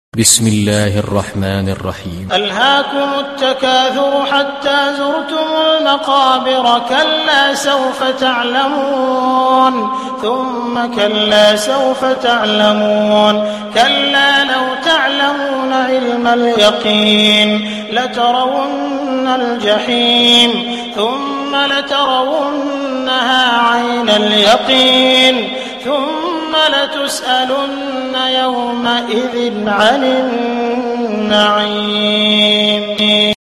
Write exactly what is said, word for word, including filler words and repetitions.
بسم الله الرحمن الرحيم. ألهاكم التكاثر حتى زرتم المقابر، كلا سوف تعلمون ثم كلا سوف تعلمون، كلا لو تعلمون علم اليقين لترون الجحيم ثم لترونها عين اليقين ثم لتسألن يومئذ عن النعيم.